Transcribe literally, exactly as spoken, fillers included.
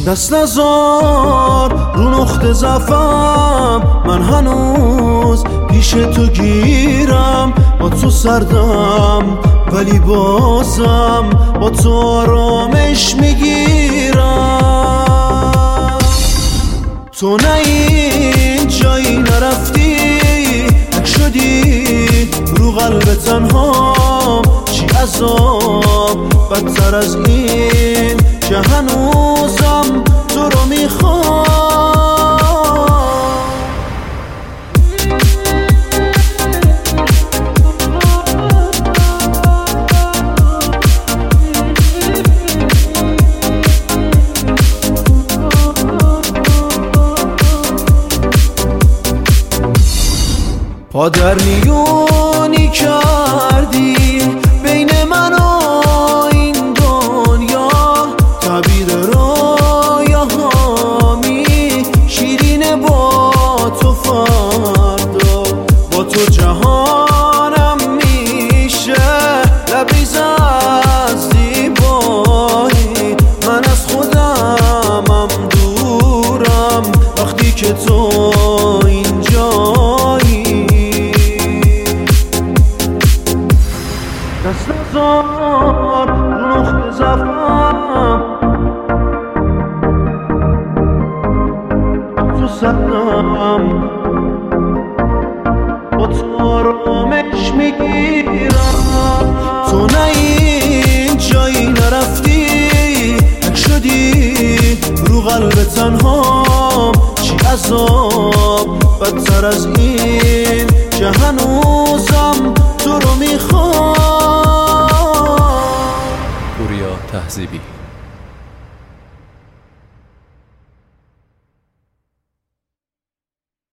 دست نزار رو نقطه ضعفم، من هنوز پیش تو گیرم، با تو سردم ولی بازم با تو آرامش میگیرم. تو نه این جایی نرفتی، یک شدی رو قلب تنهام، چی عذاب بدتر از این که هنوزم تو رو میخوام. پادرمیونی کردی بین من و این دنیا، تعبیر رویاهامی شیرینه با تو فردا، با تو جهانم میشه لبریز از زیبایی، من از خودمم دورم وقتی که تو اینجایی. دست نزار رو نقطه ضعفم، تو سردم با تو آرامش میگیرم. تو نه این جایی نرفتی، یک شدی رو قلب تنهام، چی عذاب بدتر از این که هنوزم تو رو میخوام. پوریا تهذیبی.